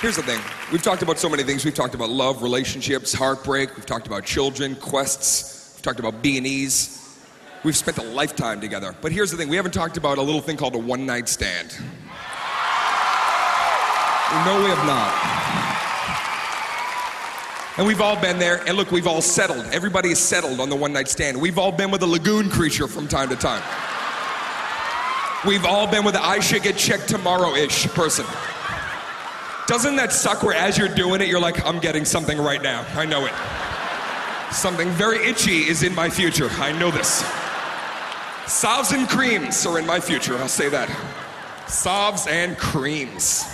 Here's the thing. We've talked about so many things. We've talked about love, relationships, heartbreak. We've talked about children, quests. We've talked about B&Es. We've spent a lifetime together. But here's the thing. We haven't talked about a little thing called a one-night stand. No, we have not. And we've all been there. And look, we've all settled. Everybody is settled on the one-night stand. We've all been with a lagoon creature from time to time. We've all been with the I should get checked tomorrow-ish person. Doesn't that suck where as you're doing it, you're like, I'm getting something right now. I know it. Something very itchy is in my future. I know this. Salves and creams are in my future, I'll say that. Salves and creams.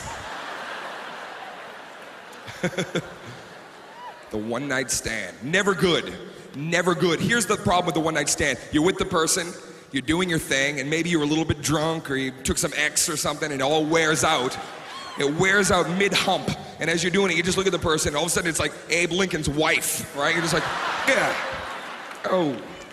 The one-night stand. Never good. Never good. Here's the problem with the one-night stand. You're with the person, you're doing your thing, and maybe you were a little bit drunk or you took some X or something and it all wears out. It wears out mid-hump, and as you're doing it, you just look at the person, and all of a sudden it's like Abe Lincoln's wife, right? You're just like, yeah, oh.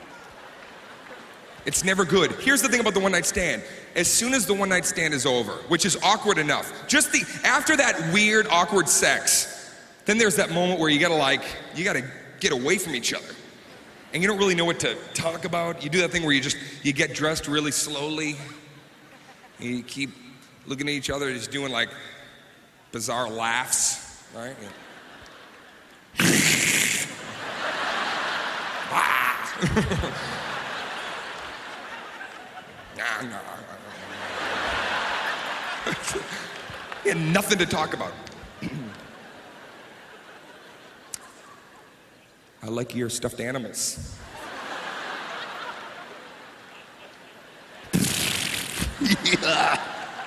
It's never good. Here's the thing about the one-night stand. As soon as the one-night stand is over, which is awkward enough, after that weird, awkward sex, then there's that moment where you gotta get away from each other. And you don't really know what to talk about. You do that thing where you get dressed really slowly, and you keep looking at each other, just doing like bizarre laughs, right? You had nothing to talk about. I like your stuffed animals. Yeah.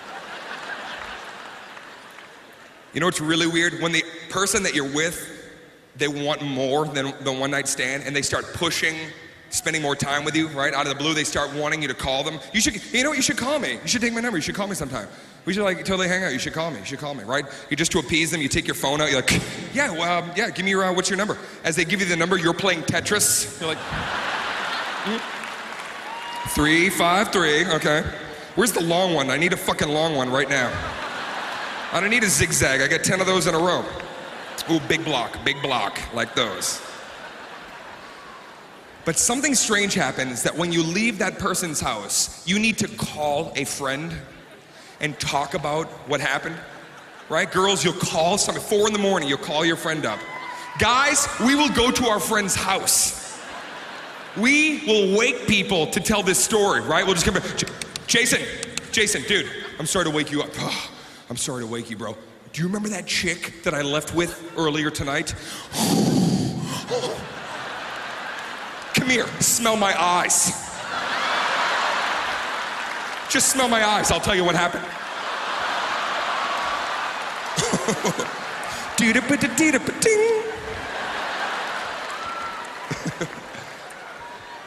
You know what's really weird? When the person that you're with, they want more than the one-night stand, and they start pushing, spending more time with you, right? Out of the blue, they start wanting you to call them. You know what, you should call me. You should take my number, you should call me sometime. We should totally hang out, you should call me, right? You just to appease them, you take your phone out, you're like, yeah, well, yeah, give me your, what's your number? As they give you the number, you're playing Tetris. You're like, 353, okay. Where's the long one? I need a fucking long one right now. I don't need a zigzag. I got 10 of those in a row. Ooh, big block, like those. But something strange happens that when you leave that person's house, you need to call a friend and talk about what happened, right? Girls, you'll call somebody, 4 in the morning, you'll call your friend up. Guys, we will go to our friend's house. We will wake people to tell this story, right? We'll just come back. Jason, dude, I'm sorry to wake you up. Oh, I'm sorry to wake you, bro. Do you remember that chick that I left with earlier tonight? Come here, smell my eyes. Just smell my eyes, I'll tell you what happened. Dee-da-ba-da-dee-da-ba-ding.